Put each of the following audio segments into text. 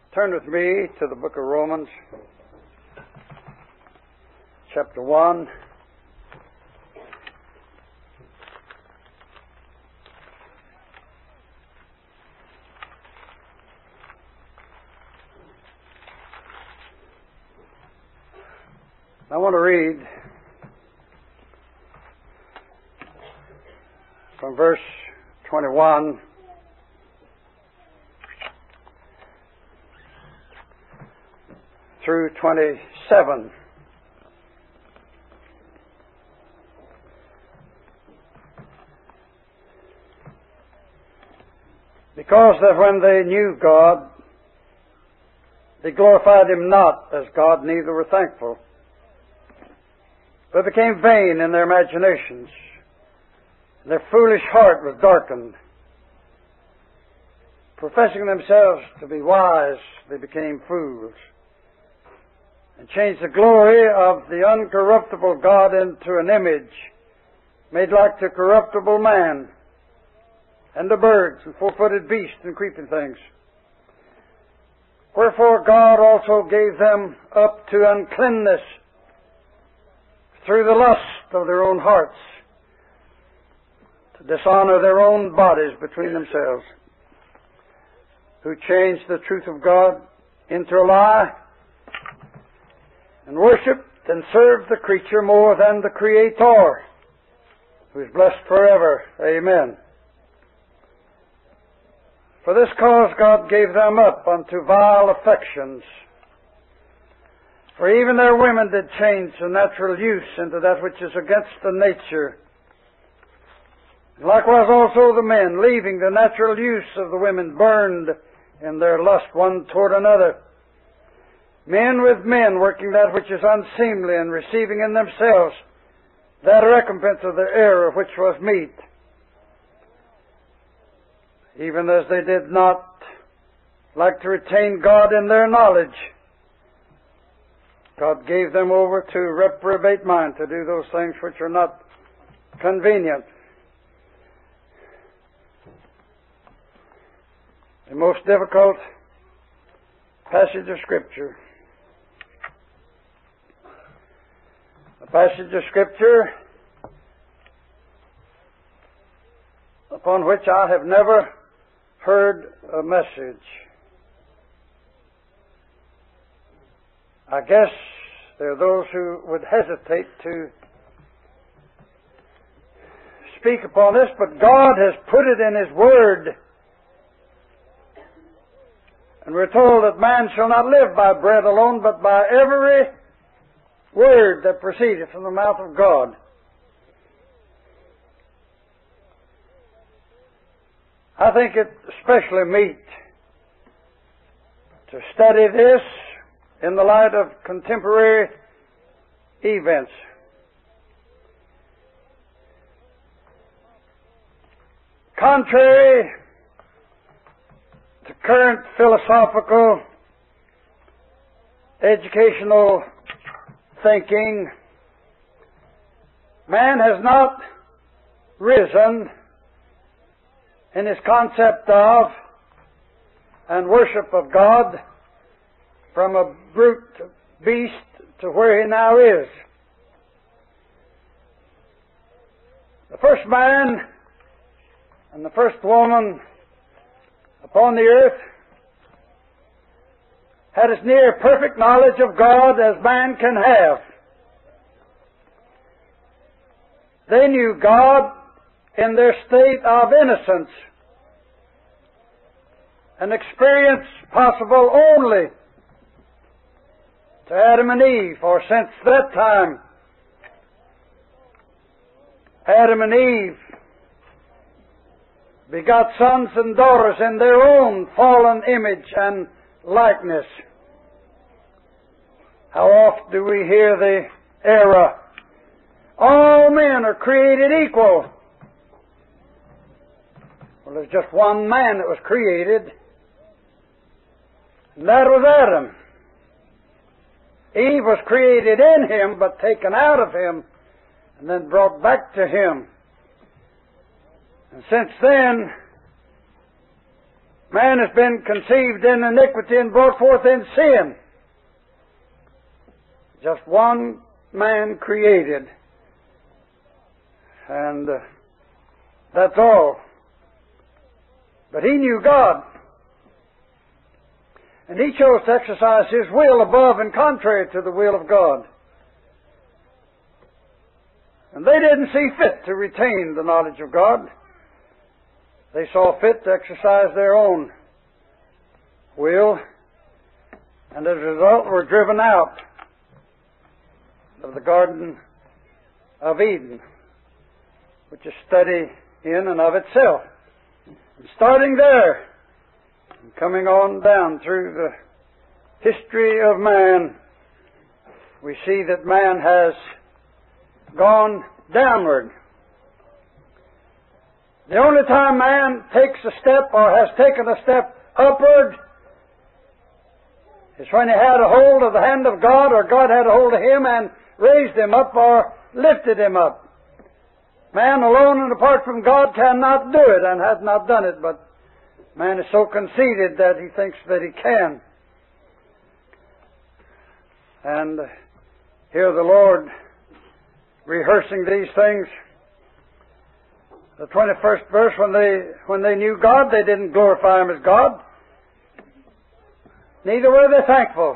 Turn with me to the book of Romans, chapter 1. I want to read from verse 21 through 27. Because that when they knew God, they glorified Him not as God, neither were thankful, but became vain in their imaginations, and their foolish heart was darkened. Professing themselves to be wise, they became fools, and changed the glory of the uncorruptible God into an image made like to corruptible man, and to birds, and four-footed beasts, and creeping things. Wherefore God also gave them up to uncleanness through the lust of their own hearts, to dishonor their own bodies between themselves, who changed the truth of God into a lie, and worshipped and served the creature more than the Creator, who is blessed forever. Amen. For this cause God gave them up unto vile affections. For even their women did change the natural use into that which is against the nature. Likewise also the men, leaving the natural use of the women, burned in their lust one toward another. Men with men, working that which is unseemly, and receiving in themselves that recompense of their error which was meet. Even as they did not like to retain God in their knowledge, God gave them over to reprobate mind, to do those things which are not convenient. The most difficult passage of Scripture. A passage of Scripture upon which I have never heard a message. I guess there are those who would hesitate to speak upon this, but God has put it in His Word. And we're told that man shall not live by bread alone, but by every word that proceedeth from the mouth of God. I think it especially meet to study this in the light of contemporary events. Contrary to current philosophical, educational thinking, man has not risen in his concept of and worship of God from a brute beast to where he now is. The first man and the first woman upon the earth had as near perfect knowledge of God as man can have. They knew God in their state of innocence, an experience possible only to Adam and Eve, for since that time Adam and Eve begot sons and daughters in their own fallen image and likeness. How oft do we hear the error, all men are created equal. Well, there's just one man that was created, and that was Adam. Eve was created in him, but taken out of him, and then brought back to him. And since then, Man has been conceived in iniquity and brought forth in sin. Just one man created. And that's all. But he knew God. And he chose to exercise his will above and contrary to the will of God. And they didn't see fit to retain the knowledge of God. They saw fit to exercise their own will, and as a result were driven out of the Garden of Eden, which is study in and of itself. And starting there, and coming on down through the history of man, we see that man has gone downward. The only time man takes a step or has taken a step upward is when he had a hold of the hand of God, or God had a hold of him and raised him up or lifted him up. Man alone and apart from God cannot do it, and has not done it, but man is so conceited that he thinks that he can. And here the Lord rehearsing these things. The 21st verse, when they knew God, they didn't glorify Him as God. Neither were they thankful.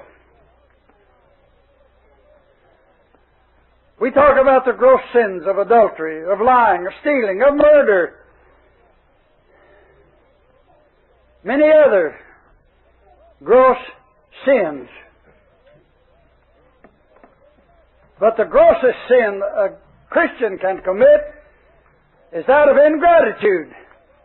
We talk about the gross sins of adultery, of lying, of stealing, of murder, many other gross sins. But the grossest sin a Christian can commit is that of ingratitude.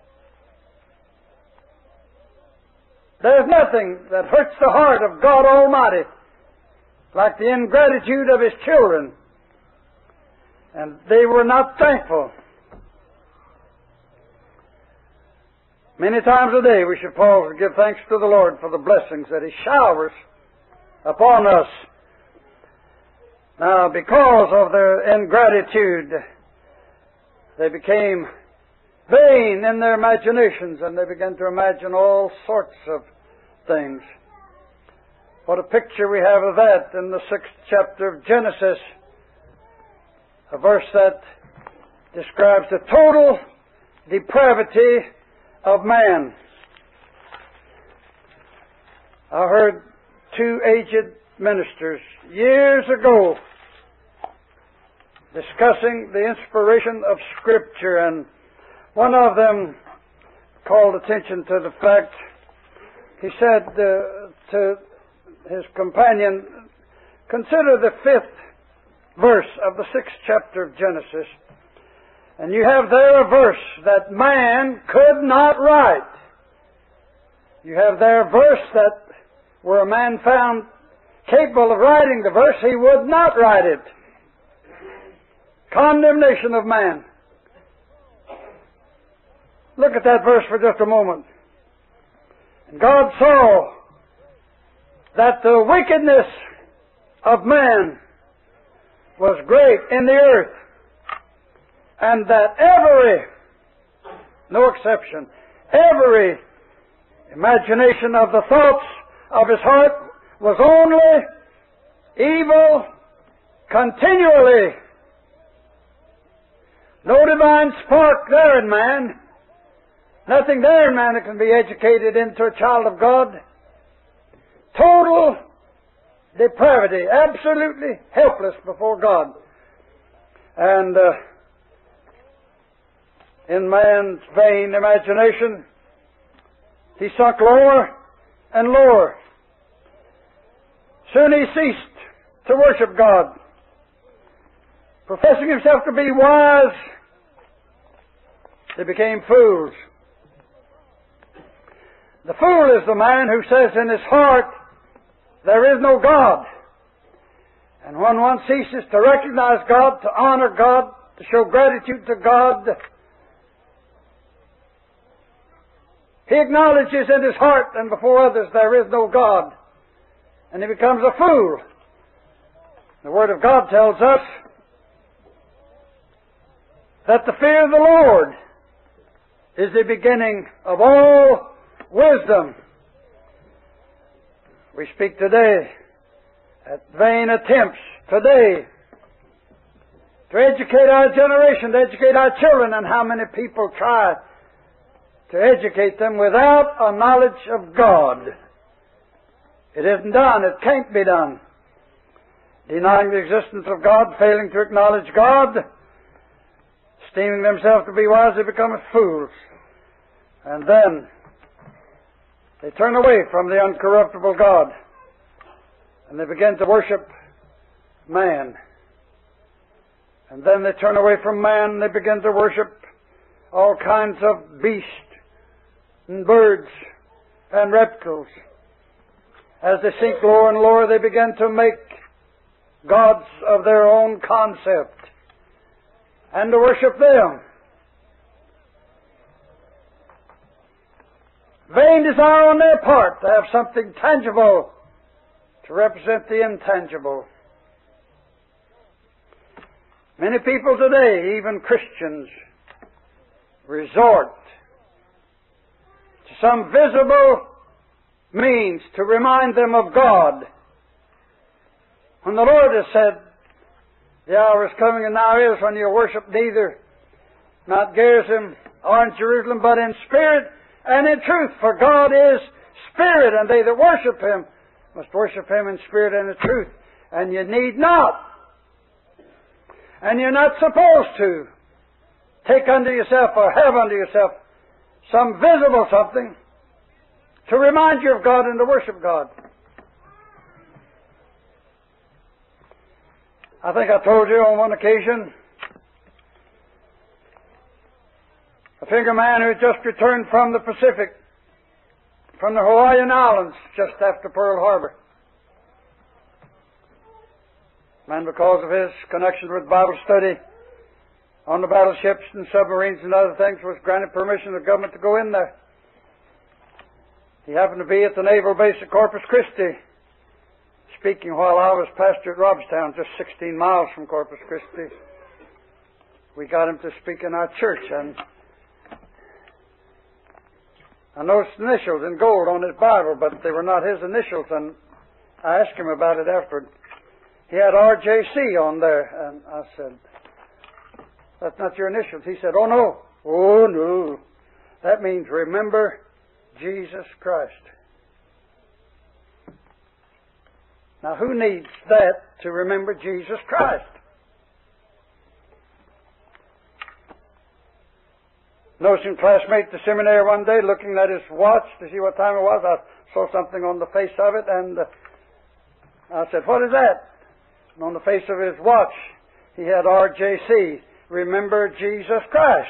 There's nothing that hurts the heart of God Almighty like the ingratitude of His children. And they were not thankful. Many times a day we should pause and give thanks to the Lord for the blessings that He showers upon us. Now, because of their ingratitude, they became vain in their imaginations, and they began to imagine all sorts of things. What a picture we have of that in the 6th chapter of Genesis, a verse that describes the total depravity of man. I heard two aged ministers years ago discussing the inspiration of Scripture, and one of them called attention to the fact, he said to his companion, consider the 5th verse of the 6th chapter of Genesis, and you have there a verse that man could not write. You have there a verse that where a man found capable of writing the verse, he would not write it. Condemnation of man. Look at that verse for just a moment. And God saw that the wickedness of man was great in the earth, and that every, no exception, every imagination of the thoughts of his heart was only evil continually. No divine spark there in man. Nothing there in man that can be educated into a child of God. Total depravity. Absolutely helpless before God. And in man's vain imagination, he sunk lower and lower. Soon he ceased to worship God. Professing himself to be wise, they became fools. The fool is the man who says in his heart, there is no God. And when one ceases to recognize God, to honor God, to show gratitude to God, he acknowledges in his heart and before others there is no God. And he becomes a fool. The Word of God tells us that the fear of the Lord is the beginning of all wisdom. We speak today at vain attempts today to educate our generation, to educate our children, and how many people try to educate them without a knowledge of God. It isn't done. It can't be done. Denying the existence of God, failing to acknowledge God, esteeming themselves to be wise, they become fools. And then they turn away from the uncorruptible God, and they begin to worship man. And then they turn away from man, and they begin to worship all kinds of beasts and birds and reptiles. As they sink lower and lower, they begin to make gods of their own concept and to worship them. Vain desire on their part to have something tangible to represent the intangible. Many people today, even Christians, resort to some visible means to remind them of God. When the Lord has said, the hour is coming and now is when you worship neither Mount Gerizim or in Jerusalem, but in spirit and in truth. For God is spirit, and they that worship Him must worship Him in spirit and in truth. And you need not, and you're not supposed to, take unto yourself or have unto yourself some visible something to remind you of God and to worship God. I think I told you on one occasion, a finger man who had just returned from the Pacific, from the Hawaiian Islands, just after Pearl Harbor. And because of his connection with Bible study on the battleships and submarines and other things, was granted permission of the government to go in there. He happened to be at the naval base at Corpus Christi, speaking while I was pastor at Robstown, just 16 miles from Corpus Christi. We got him to speak in our church, and I noticed initials in gold on his Bible, but they were not his initials, and I asked him about it afterward. He had RJC on there, and I said, "That's not your initials." He said, "Oh no, that means remember Jesus Christ." Now, who needs that to remember Jesus Christ? Noticing a classmate at the seminary one day looking at his watch to see what time it was. I saw something on the face of it, and I said, "What is that?" And on the face of his watch, he had RJC, Remember Jesus Christ.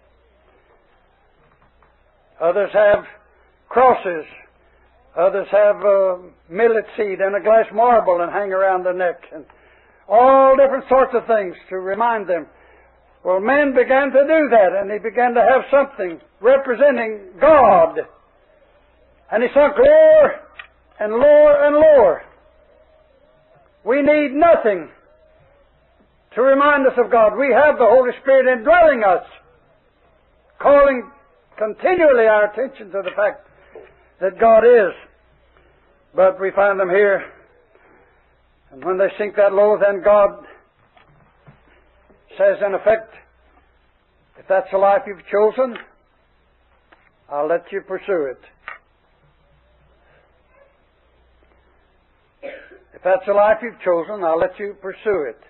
Others have crosses. Others have a millet seed and a glass marble and hang around their neck, and all different sorts of things to remind them. Well, men began to do that, and they began to have something representing God. And he sunk lower and lower and lower. We need nothing to remind us of God. We have the Holy Spirit indwelling us, calling continually our attention to the fact that God is. But we find them here, and when they sink that low, then God says in effect, if that's the life you've chosen, I'll let you pursue it. If that's the life you've chosen, I'll let you pursue it.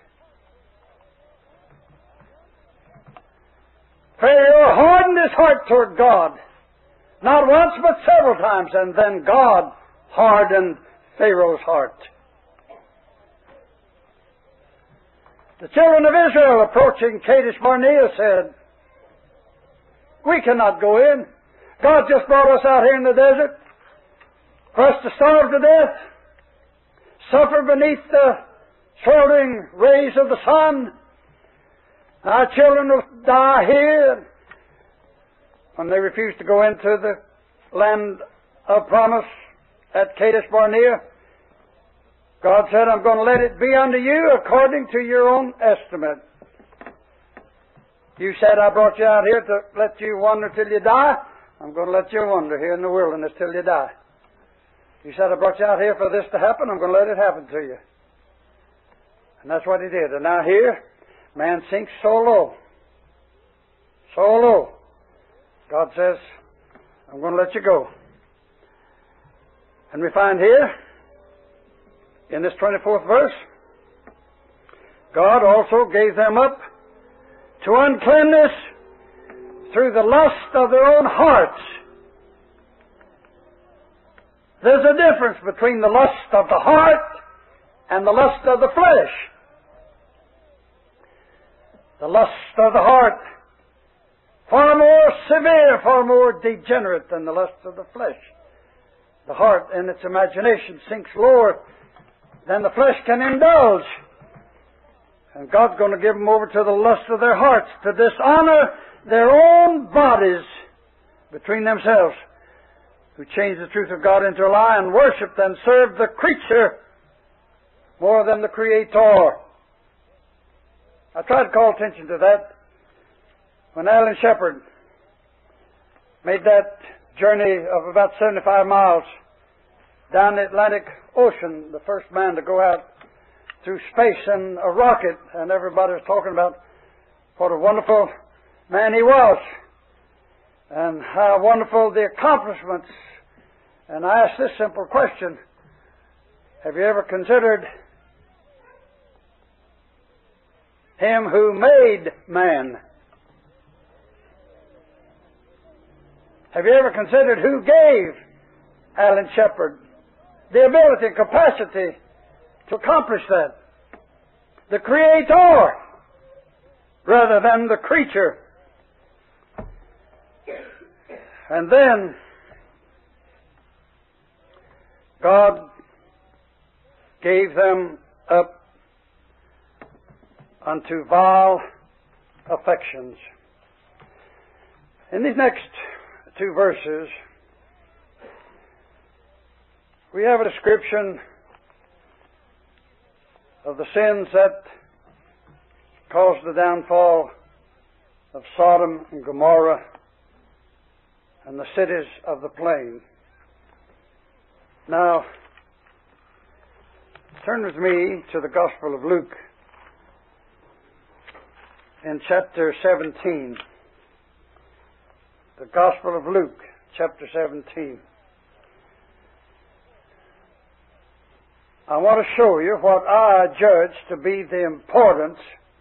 Pharaoh hardened his heart toward God, not once but several times, and then God hardened Pharaoh's heart. The children of Israel, approaching Kadesh Barnea, said, "We cannot go in. God just brought us out here in the desert for us to starve to death, suffer beneath the sweltering rays of the sun. Our children will die here." When they refused to go into the land of promise at Kadesh Barnea, God said, "I'm going to let it be unto you according to your own estimate. You said I brought you out here to let you wander till you die. I'm going to let you wander here in the wilderness till you die. You said I brought you out here for this to happen. I'm going to let it happen to you. And that's what He did. And now here, man sinks so low. So low. God says, I'm going to let you go. And we find here, in this 24th verse, God also gave them up to uncleanness through the lust of their own hearts. There's a difference between the lust of the heart and the lust of the flesh. The lust of the heart, far more severe, far more degenerate than the lust of the flesh. The heart in its imagination sinks lower than the flesh can indulge. And God's going to give them over to the lust of their hearts, to dishonor their own bodies between themselves, who change the truth of God into a lie and worship and serve the creature more than the Creator. I tried to call attention to that when Alan Shepard made that journey of about 75 miles down the Atlantic Ocean, the first man to go out through space in a rocket, and everybody was talking about what a wonderful man he was and how wonderful the accomplishments. And I asked this simple question: have you ever considered Him who made man? Have you ever considered who gave Alan Shepard the ability and capacity to accomplish that? The Creator rather than the creature. And then God gave them up unto vile affections. In these next two verses, we have a description of the sins that caused the downfall of Sodom and Gomorrah and the cities of the plain. Now, turn with me to the Gospel of Luke in chapter 17. The Gospel of Luke, chapter 17. I want to show you what I judge to be the importance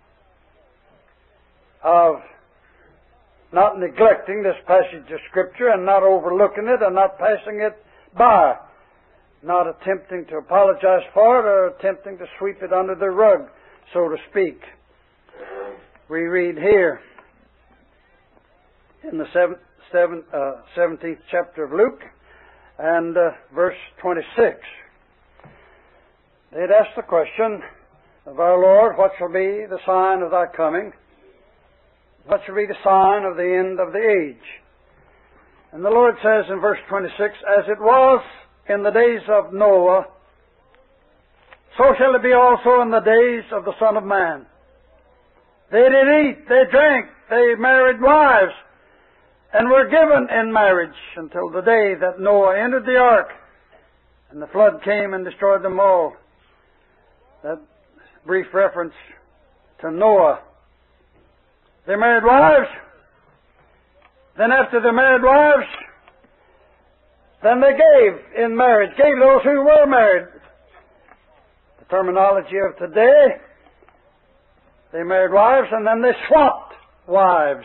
of not neglecting this passage of Scripture and not overlooking it and not passing it by, not attempting to apologize for it or attempting to sweep it under the rug, so to speak. We read here in the 17th chapter of Luke and verse 26. They'd asked the question of our Lord, what shall be the sign of thy coming? What shall be the sign of the end of the age? And the Lord says in verse 26, as it was in the days of Noah, so shall it be also in the days of the Son of Man. They did eat, they drank, they married wives, and were given in marriage until the day that Noah entered the ark, and the flood came and destroyed them all. That brief reference to Noah. They married wives. Then after they married wives, then they gave in marriage, gave those who were married. The terminology of today, they married wives and then they swapped wives.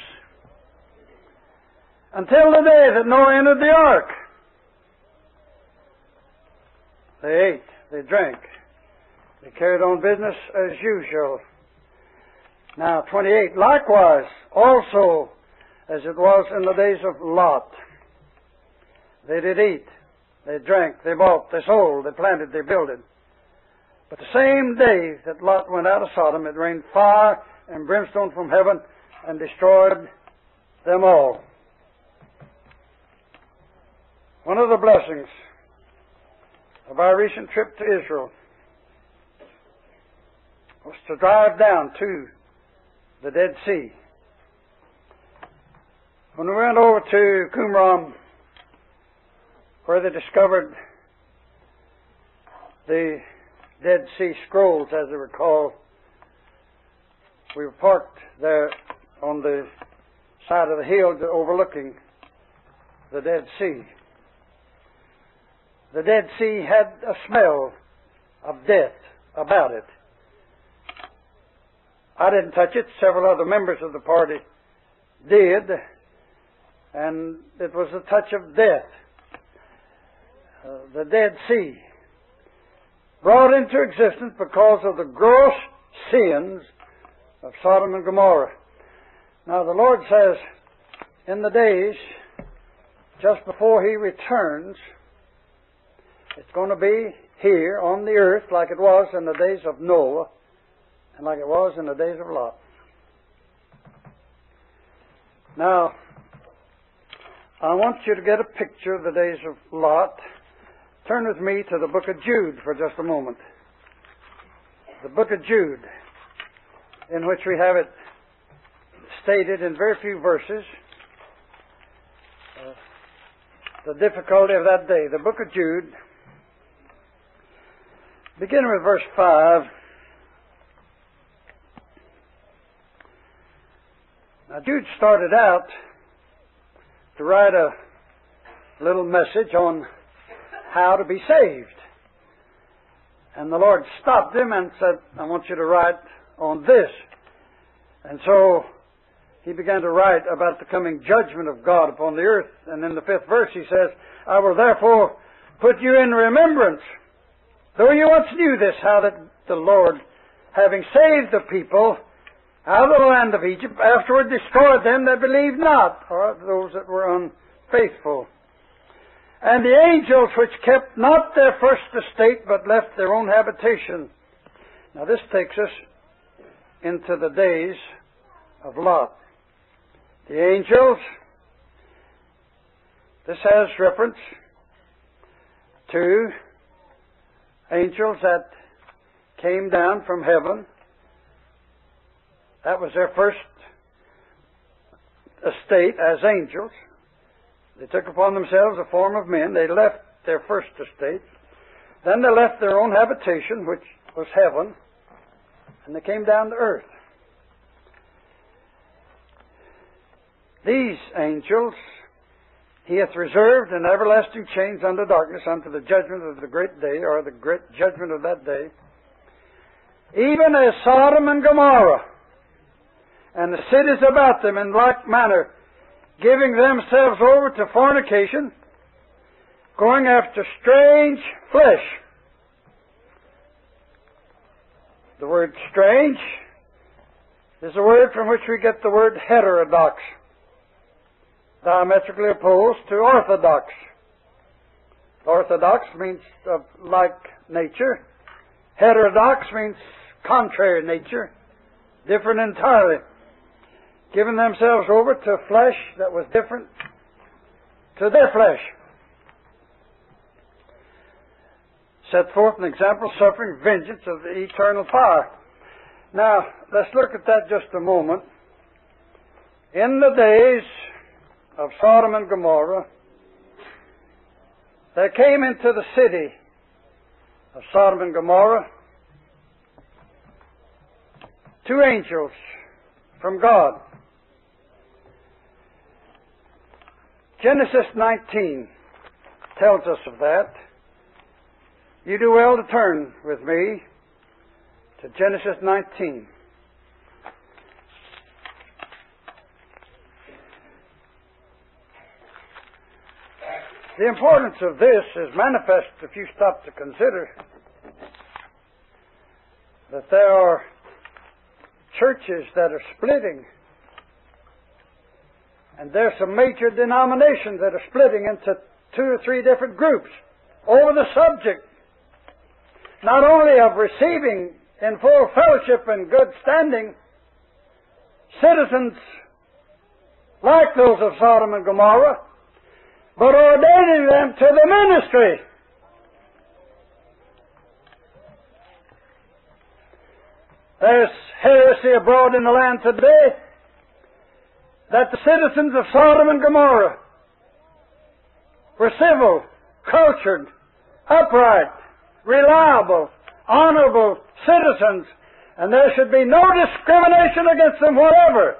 Until the day that Noah entered the ark. They ate, they drank, they carried on business as usual. Now, 28, likewise, also, as it was in the days of Lot. They did eat, they drank, they bought, they sold, they planted, they builded. But the same day that Lot went out of Sodom, it rained fire and brimstone from heaven and destroyed them all. One of the blessings of our recent trip to Israel was to drive down to the Dead Sea. When we went over to Qumran, where they discovered the Dead Sea Scrolls, as they were called, we were parked there on the side of the hill overlooking the Dead Sea. The Dead Sea had a smell of death about it. I didn't touch it. Several other members of the party did, and it was a touch of death. The Dead Sea, brought into existence because of the gross sins of Sodom and Gomorrah. Now the Lord says, in the days just before He returns, it's going to be here on the earth like it was in the days of Noah and like it was in the days of Lot. Now, I want you to get a picture of the days of Lot. Turn with me to the book of Jude for just a moment. The book of Jude, in which we have it stated in very few verses, the difficulty of that day. The book of Jude, beginning with verse 5. Now, Jude started out to write a little message on how to be saved. And the Lord stopped him and said, I want you to write on this. And so he began to write about the coming judgment of God upon the earth. And in the 5th verse he says, I will therefore put you in remembrance, though you once knew this, how that the Lord, having saved the people out of the land of Egypt, afterward destroyed them that believed not, or those that were unfaithful. And the angels which kept not their first estate, but left their own habitation. Now this takes us into the days of Lot. The angels, this has reference to angels that came down from heaven. That was their first estate as angels. They took upon themselves the form of men. They left their first estate. Then they left their own habitation, which was heaven, and they came down to earth. These angels He hath reserved in everlasting chains under darkness unto the judgment of the great day, or the great judgment of that day, even as Sodom and Gomorrah, and the cities about them in like manner, giving themselves over to fornication, going after strange flesh. The word strange is a word from which we get the word heterodox, diametrically opposed to orthodox. Orthodox means of like nature. Heterodox means contrary nature, different entirely. Giving themselves over to flesh that was different to their flesh. Set forth an example, suffering vengeance of the eternal fire. Now, let's look at that just a moment. In the days of Sodom and Gomorrah, there came into the city of Sodom and Gomorrah 2 angels from God. Genesis 19 tells us of that. You do well to turn with me to Genesis 19. The importance of this is manifest if you stop to consider that there are churches that are splitting. And there are some major denominations that are splitting into 2 or 3 different groups over the subject, not only of receiving in full fellowship and good standing citizens like those of Sodom and Gomorrah, but ordaining them to the ministry. There's heresy abroad in the land today that the citizens of Sodom and Gomorrah were civil, cultured, upright, reliable, honorable citizens, and there should be no discrimination against them whatever.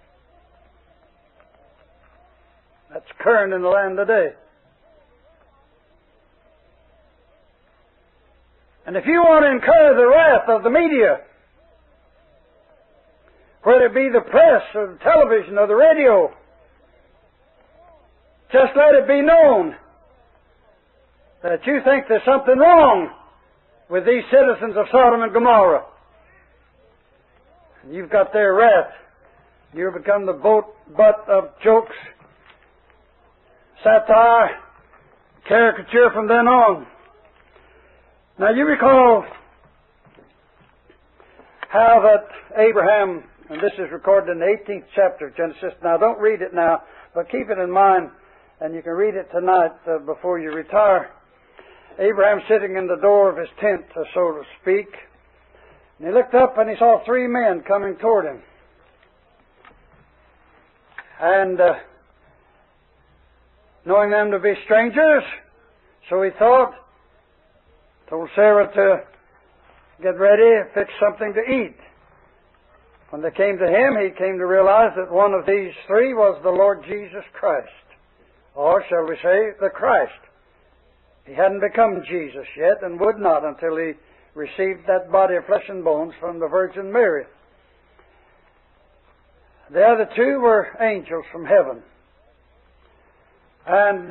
That's current in the land today. And if you want to incur the wrath of the media, whether it be the press or the television or the radio, just let it be known that you think there's something wrong with these citizens of Sodom and Gomorrah. And you've got their wrath. You've become the butt of jokes, satire, caricature from then on. Now you recall how that Abraham, and this is recorded in the 18th chapter of Genesis. Now don't read it now, but keep it in mind, and you can read it tonight before you retire. Abraham sitting in the door of his tent, so to speak, and he looked up and he saw three men coming toward him. And knowing them to be strangers, so he thought, told Sarah to get ready, fix something to eat. When they came to him, he came to realize that one of these three was the Lord Jesus Christ. Or, shall we say, the Christ. He hadn't become Jesus yet and would not until he received that body of flesh and bones from the Virgin Mary. The other two were angels from heaven. And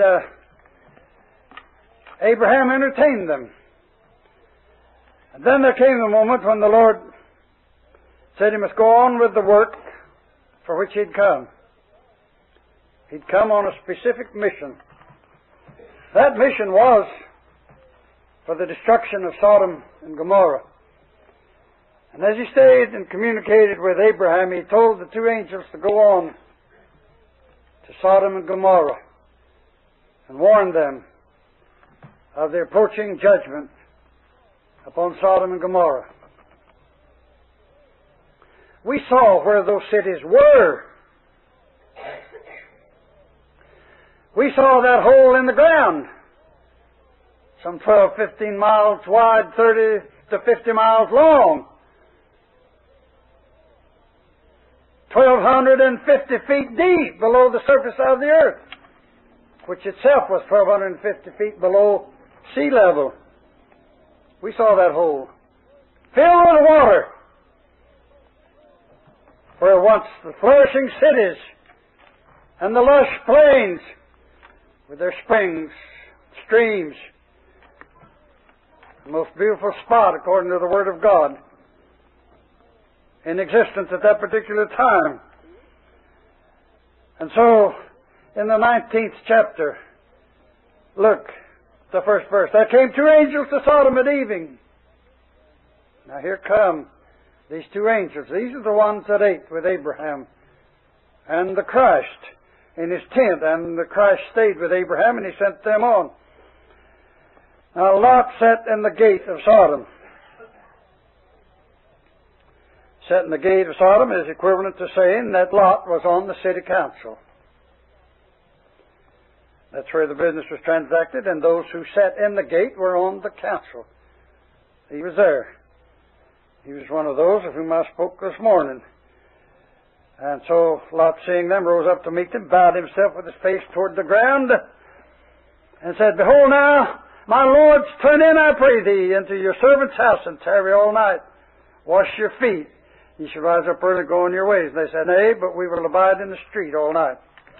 Abraham entertained them. And then there came the moment when the Lord said he must go on with the work for which he'd come. He'd come on a specific mission. That mission was for the destruction of Sodom and Gomorrah. And as he stayed and communicated with Abraham, he told the two angels to go on to Sodom and Gomorrah and warn them of the approaching judgment upon Sodom and Gomorrah. We saw where those cities were. We saw that hole in the ground, some 12, 15 miles wide, 30 to 50 miles long, 1,250 feet deep below the surface of the earth, which itself was 1,250 feet below sea level. We saw that hole filled with water, where once the flourishing cities and the lush plains with their springs, streams, the most beautiful spot according to the Word of God in existence at that particular time. And so, in the 19th chapter, look, the first verse. There came two angels to Sodom at evening. Now here come these two angels. These are the ones that ate with Abraham and the Christ in his tent. And the Christ stayed with Abraham and he sent them on. Now Lot sat in the gate of Sodom. Sat in the gate of Sodom is equivalent to saying that Lot was on the city council. That's where the business was transacted, and those who sat in the gate were on the council. He was there. He was one of those of whom I spoke this morning. And so Lot, seeing them, rose up to meet them, bowed himself with his face toward the ground, and said, Behold now, my lords, turn in, I pray thee, into your servant's house, and tarry all night. Wash your feet. Ye shall rise up early and go on your ways. And they said, Nay, but we will abide in the street all night.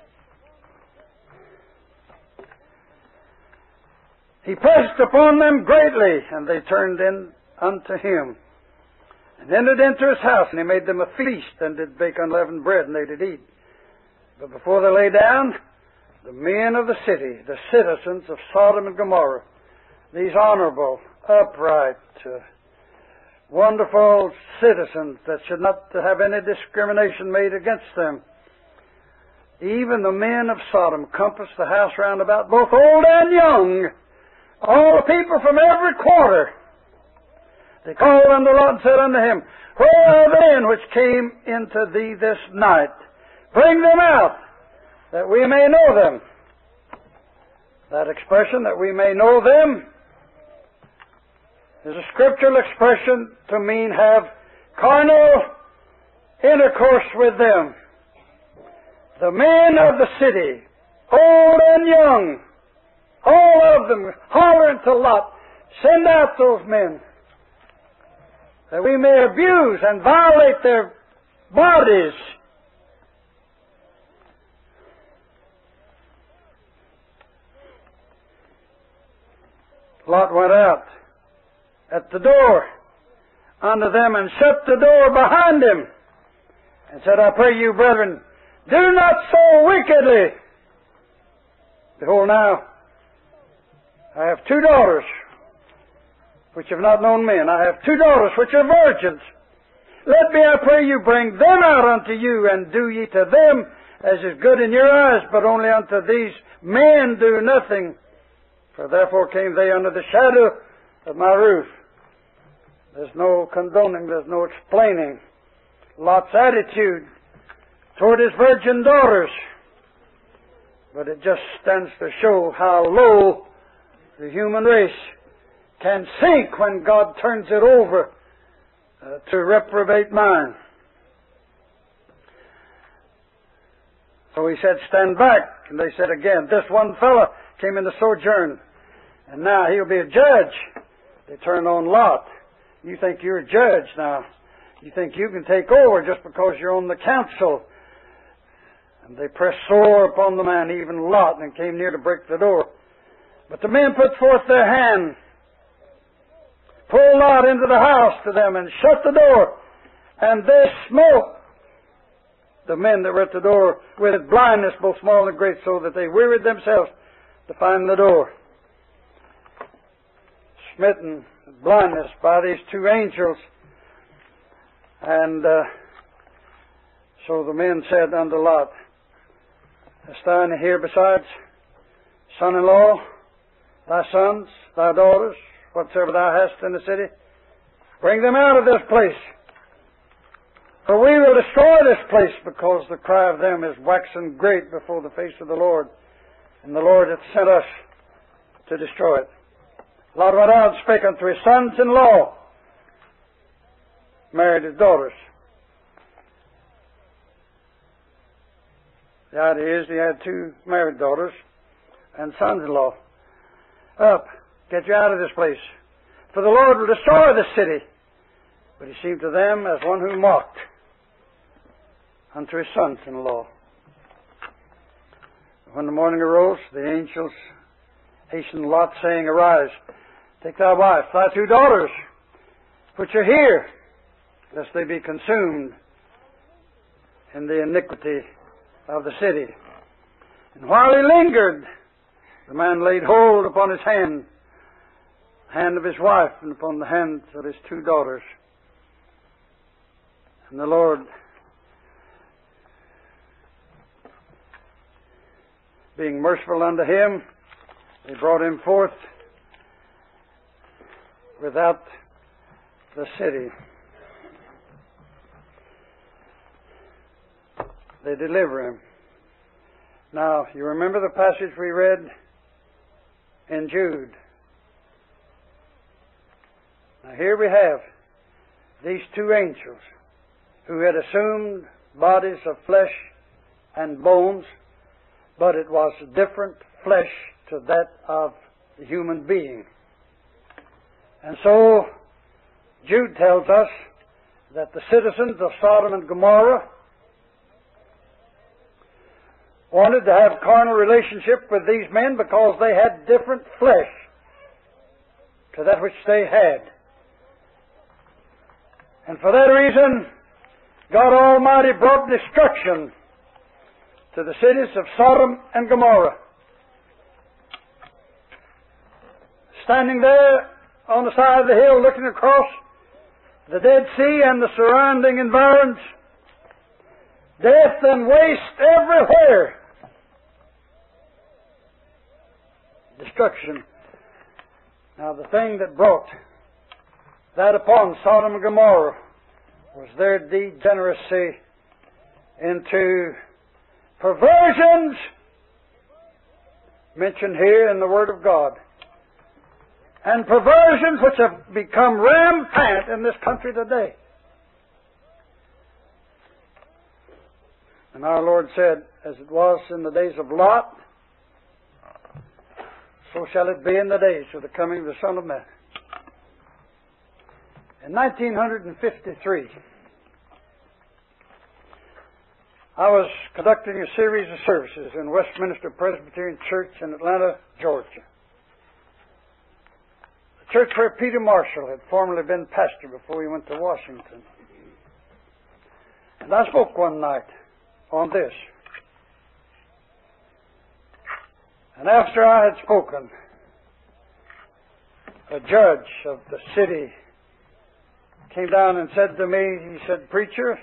He pressed upon them greatly, and they turned in unto him, and entered into his house, and he made them a feast, and did bake unleavened bread, and they did eat. But before they lay down, the men of the city, the citizens of Sodom and Gomorrah, these honorable, upright, wonderful citizens that should not have any discrimination made against them, even the men of Sodom compassed the house round about, both old and young, all the people from every quarter. They called unto Lot and said unto him, Where are the men which came into thee this night? Bring them out, that we may know them. That expression, that we may know them, is a scriptural expression to mean have carnal intercourse with them. The men of the city, old and young, all of them hollering to Lot, send out those men, that we may abuse and violate their bodies. Lot went out at the door unto them and shut the door behind him and said, I pray you, brethren, do not so wickedly. Behold, now, I have 2 daughters which have not known men. I have 2 daughters which are virgins. Let me, I pray you, bring them out unto you, and do ye to them as is good in your eyes, but only unto these men do nothing. For therefore came they under the shadow of my roof. There's no condoning, there's no explaining Lot's attitude toward his virgin daughters. But it just stands to show how low the human race can sink when God turns it over to reprobate mind. So he said, stand back. And they said again, this one fellow came in to sojourn, and now he'll be a judge. They turned on Lot. You think you're a judge now. You think you can take over just because you're on the council. And they pressed sore upon the man, even Lot, and came near to break the door. But the men put forth their hand, pulled Lot into the house to them, and shut the door. And they smote the men that were at the door with blindness, both small and great, so that they wearied themselves to find the door. Smitten with blindness by these 2 angels. And so the men said unto Lot, hast thou any here besides son-in-law, thy sons, thy daughters, whatsoever thou hast in the city? Bring them out of this place, for we will destroy this place, because the cry of them is waxen great before the face of the Lord, and the Lord hath sent us to destroy it. Lot went out and spake unto his sons-in-law, married his daughters. The idea is he had 2 married daughters and sons-in-law. Up, get you out of this place, for the Lord will destroy this city. But he seemed to them as one who mocked unto his sons-in-law. When the morning arose, the angels hastened Lot, saying, arise, take thy wife, thy 2 daughters, which are here, lest they be consumed in the iniquity of the city. And while he lingered, the man laid hold upon his hand of his wife, and upon the hands of his 2 daughters. And the Lord, being merciful unto him, they brought him forth without the city. They deliver him. Now, you remember the passage we read in Jude. Now, here we have these 2 angels who had assumed bodies of flesh and bones, but it was different flesh to that of the human being. And so, Jude tells us that the citizens of Sodom and Gomorrah wanted to have carnal relationship with these men because they had different flesh to that which they had. And for that reason, God Almighty brought destruction to the cities of Sodom and Gomorrah. Standing there on the side of the hill looking across the Dead Sea and the surrounding environs, death and waste everywhere. Destruction. Now, the thing that brought that upon Sodom and Gomorrah was their degeneracy into perversions mentioned here in the Word of God, and perversions which have become rampant in this country today. And our Lord said, as it was in the days of Lot, so shall it be in the days of the coming of the Son of Man. In 1953, I was conducting a series of services in Westminster Presbyterian Church in Atlanta, Georgia. The church where Peter Marshall had formerly been pastor before he went to Washington. And I spoke one night on this. And after I had spoken, a judge of the city came down and said to me, he said, "Preacher,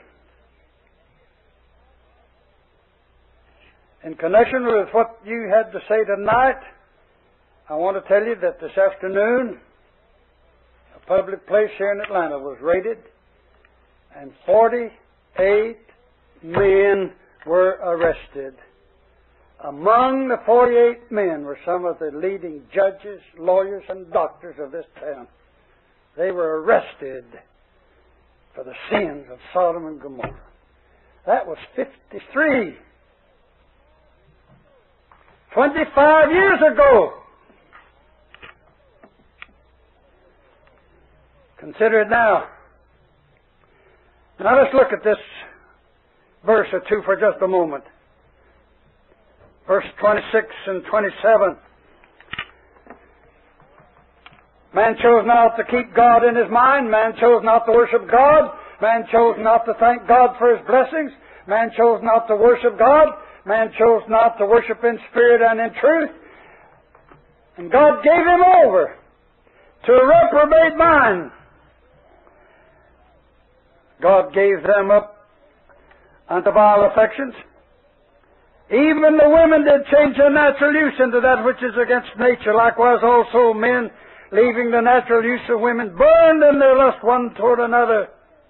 in connection with what you had to say tonight, I want to tell you that this afternoon, a public place here in Atlanta was raided, and 48 men were arrested. Among the 48 men were some of the leading judges, lawyers, and doctors of this town. They were arrested for the sins of Sodom and Gomorrah." That was 53. 25 years ago. Consider it now. Now let's look at this verse or two for just a moment. Verse 26 and 27. Man chose not to keep God in his mind. Man chose not to worship God. Man chose not to thank God for his blessings. Man chose not to worship God. Man chose not to worship in spirit and in truth. And God gave him over to a reprobate mind. God gave them up unto vile affections. Even the women did change their natural use into that which is against nature. Likewise also men, leaving the natural use of women, burned in their lust one toward another.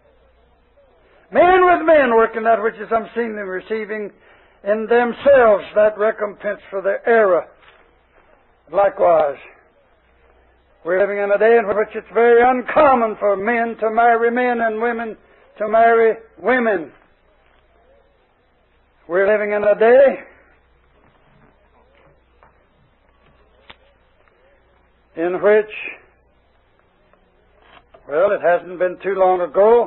Men with men working that which is unseemly, receiving in themselves that recompense for their error. Likewise, we're living in a day in which it's very uncommon for men to marry men and women to marry women. We're living in a day in which, well, it hasn't been too long ago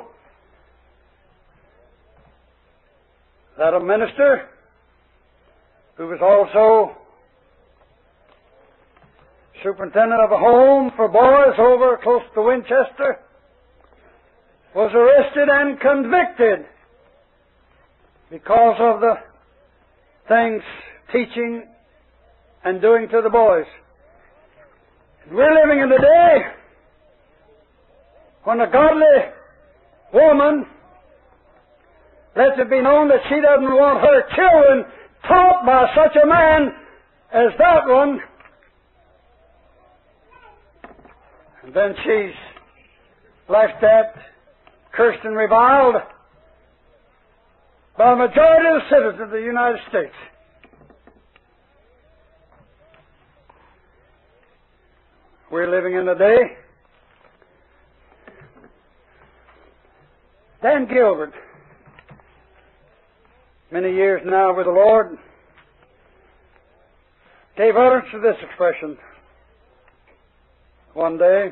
that a minister who was also superintendent of a home for boys over close to Winchester was arrested and convicted because of the things teaching and doing to the boys. We're living in a day when a godly woman lets it be known that she doesn't want her children taught by such a man as that one. And then she's laughed at, cursed and reviled by the majority of the citizens of the United States. We're living in a day. Dan Gilbert, many years now with the Lord, gave utterance to this expression one day.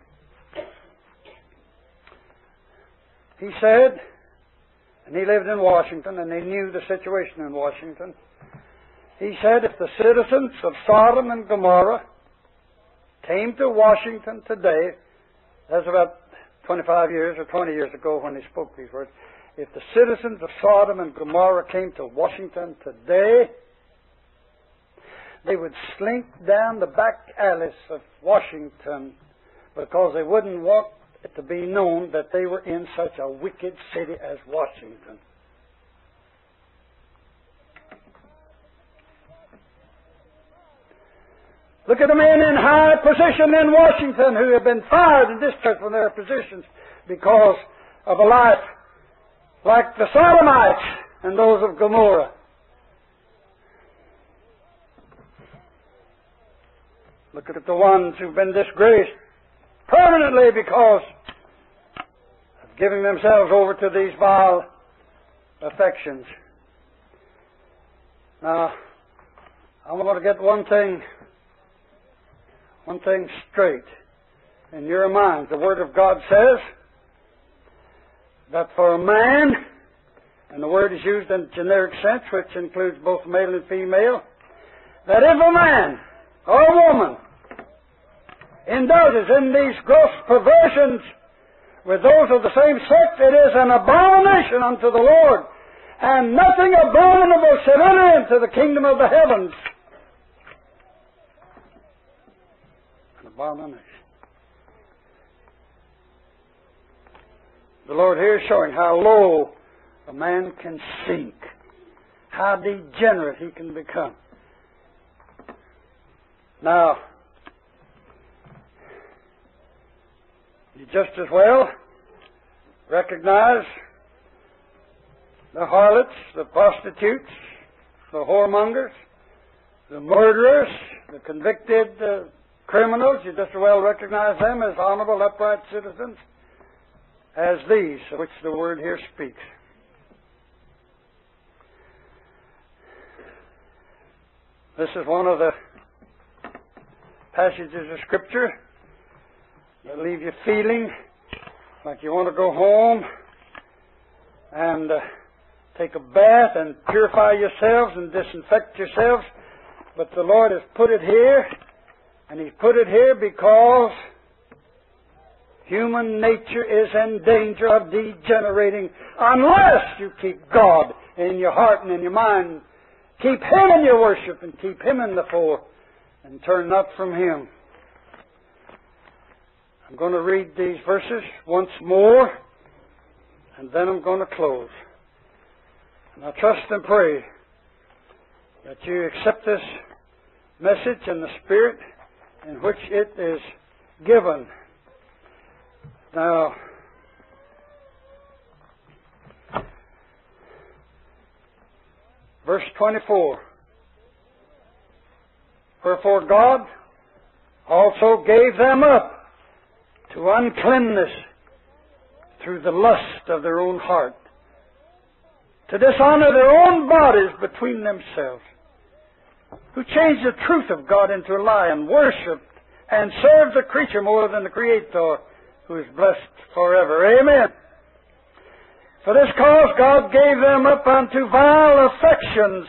He said, and he lived in Washington, and he knew the situation in Washington. He said, if the citizens of Sodom and Gomorrah came to Washington today, that's about 25 years or 20 years ago when he spoke these words, if the citizens of Sodom and Gomorrah came to Washington today, they would slink down the back alleys of Washington because they wouldn't want it to be known that they were in such a wicked city as Washington. Look at the men in high position in Washington who have been fired and discharged from their positions because of a life like the Sodomites and those of Gomorrah. Look at the ones who've been disgraced permanently because of giving themselves over to these vile affections. Now, I want to get one thing straight in your minds. The Word of God says that for a man, and the word is used in a generic sense, which includes both male and female, that if a man or a woman indulges in these gross perversions with those of the same sex, it is an abomination unto the Lord, and nothing abominable shall enter into the kingdom of the heavens. An abomination. The Lord here is showing how low a man can sink, how degenerate he can become. Now, you just as well recognize the harlots, the prostitutes, the whoremongers, the murderers, the convicted criminals. You just as well recognize them as honorable, upright citizens as these of which the Word here speaks. This is one of the passages of Scripture that leave you feeling like you want to go home and take a bath and purify yourselves and disinfect yourselves. But the Lord has put it here, and He's put it here because human nature is in danger of degenerating unless you keep God in your heart and in your mind. Keep Him in your worship and keep Him in the fore and turn not from Him. I'm going to read these verses once more and then I'm going to close. And I trust and pray that you accept this message in the spirit in which it is given. Now, verse 24. Wherefore God also gave them up to uncleanness through the lust of their own heart, to dishonor their own bodies between themselves, who changed the truth of God into a lie, and worshipped and served the creature more than the Creator, who is blessed forever. Amen. For this cause God gave them up unto vile affections,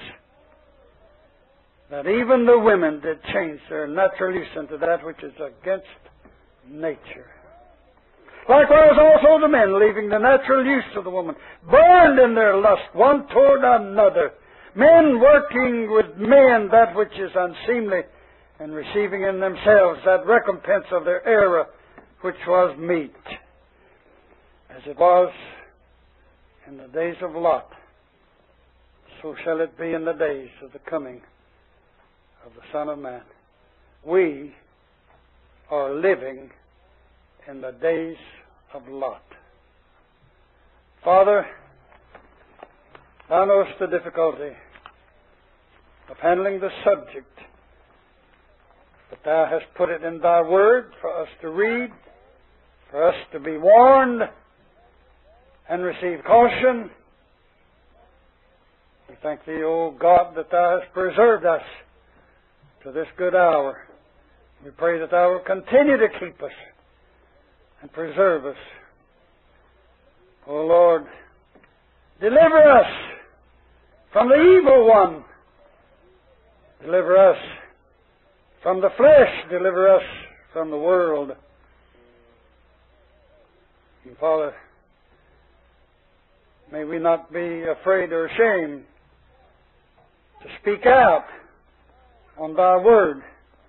that even the women did change their natural use into that which is against nature. Likewise also the men, leaving the natural use of the woman, burned in their lust one toward another, men working with men that which is unseemly, and receiving in themselves that recompense of their error which was meet, as it was in the days of Lot, so shall it be in the days of the coming of the Son of Man. We are living in the days of Lot. Father, Thou knowest the difficulty of handling the subject, but Thou hast put it in Thy Word for us to read, for us to be warned and receive caution. We thank Thee, O God, that Thou hast preserved us to this good hour. We pray that Thou will continue to keep us and preserve us. O Lord, deliver us from the evil one. Deliver us from the flesh. Deliver us from the world. And Father, may we not be afraid or ashamed to speak out on Thy Word.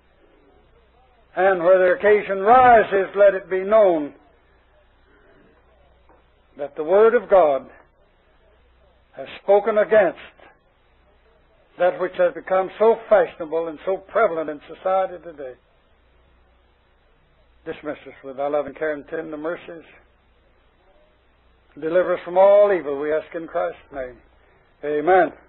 And where the occasion rises, let it be known that the Word of God has spoken against that which has become so fashionable and so prevalent in society today. Dismiss us with Thy loving care and tender mercies. Deliver us from all evil, we ask in Christ's name. Amen.